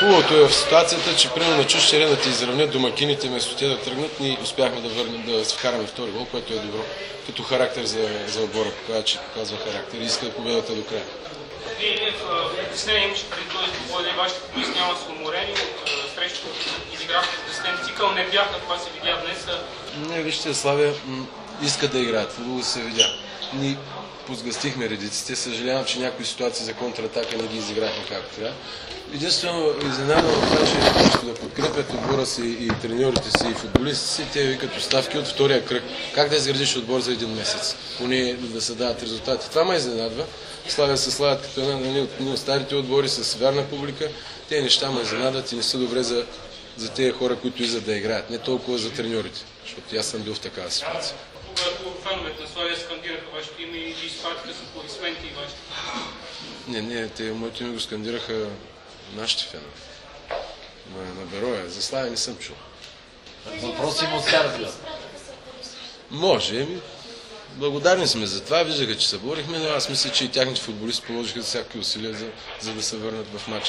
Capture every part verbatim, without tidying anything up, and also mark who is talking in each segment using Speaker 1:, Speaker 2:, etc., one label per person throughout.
Speaker 1: Хубавото е в ситуацията, че примерно на чужд терен да ти изравнят домакините, вместо те да тръгнат, ние успяхме да върнем, да вкараме втори гол, което е добро като характер за, за отбора, че показва характер и иска победата до края.
Speaker 2: Вие в притеснение имаше преди този двубой, да и вашите футболисти няма са уморени от срещу изиграващите президент цикъл, не бяха, това се видя днес.
Speaker 1: Не, вижте, Славия иска да играят, футбол се видя. Ние позгастихме редиците, съжалявам, че някои ситуации за контратака не ги изиграхме както трябва. Единствено изненадано от това, че нещо да подкрепят отбора си и треньорите си и футболистите си, те викат оставки от втория кръг. Как да изградиш отбор за един месец? Поне да се дават резултати. Това ме изненадва. Славя се славят като една от старите отбори с вярна публика. Те неща ме изненадват и не са добре за, за тези хора, които излизат да играят. Не толкова за треньорите, защото аз съм бил в такава ситуация.
Speaker 2: Когато феновете на Славия скандираха вашето име и ги изпратиха с аплодисменти и вашето.
Speaker 1: Не, не, те моето име го скандираха нашите фенове. На, на Бероя. За Славия не съм чул.
Speaker 3: Въпроси му оставят.
Speaker 1: Може. Благодарни сме за това. Виждаха, че се борихме, но аз мисля, че и тяхните футболисти положиха всякакви усилия, за, за да се върнат в матча.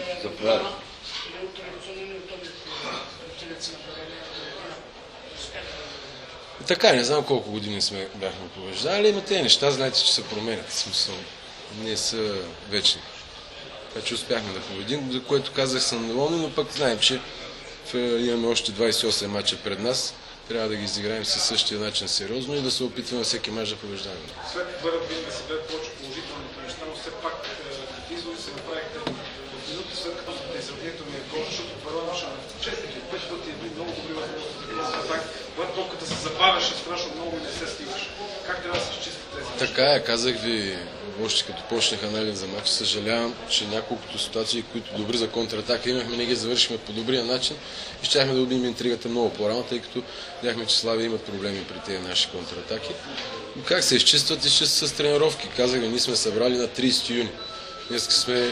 Speaker 1: Така, не знам колко години сме бяхме побеждали, но тези неща, знаете, че се променят. Смисъл, не са вечни. Така че успяхме да победим, за което казах съм доволен, но пък знаем, че имаме още двадесет и осем мача пред нас. Трябва да ги изиграем със същия начин сериозно и да се опитваме всеки мач да побеждаваме.
Speaker 4: След бъдат винаги се бе повече положителните неща, но все пак изводи се направихте в минути след като сте сравнителния гол, защото първо имаше на четири пет пъти едни много добри възможности за този атак, когато топката се забавяше страшно много и не се стигаше. Как трябва да се изчисти тези?
Speaker 1: Така е, казах ви още като почнах анализ за матч. Съжалявам, че няколкото ситуации, които добри за контратака имахме, не ги завършихме по добрия начин и щяхме да убием интригата много по-рано, тъй като видяхме, че Славия имат проблеми при тези наши контратаки. Но как се изчистват? Изчистват с тренировки. Казах ви, ние сме събрали на тридесети юни. Днес сме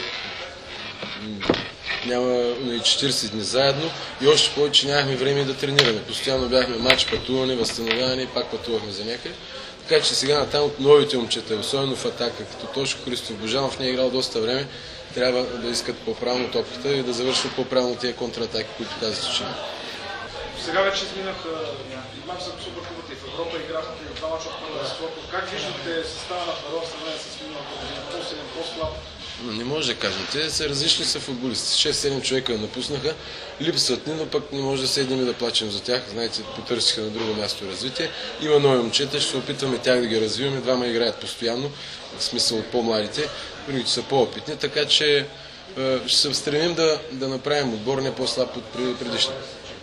Speaker 1: няма и четиридесет дни заедно и още повече нямахме време да тренираме. Постоянно бяхме матч, пътуване, възстановяване и пак пътувахме за някъде. Така че сега натам от новите момчета, особено в атака, като Тошко Христов Божанов не е играл доста време, трябва да искат по-правилно топката и да завършват по-правилно тези контратаки, които казвате, че има.
Speaker 4: Сега вече изминаха и мач за Суперкубата и в Европа играхте и два мача от първенството. Как виждате състава на Фаро в сравнение с миналата година? По-силен, по-слаб?
Speaker 1: Не може да кажем. Те са различни са футболисти. шест-седем човека напуснаха, липсват ни, но пък не може да седнем и да плачем за тях. Знаете, потърсиха на друго място развитие. Има нови момчета, ще се опитваме тях да ги развиваме. Двама играят постоянно, в смисъл от по-младите, другите са по-опитни, така че ще се стремим да, да направим отбор не по-слаб от предишния.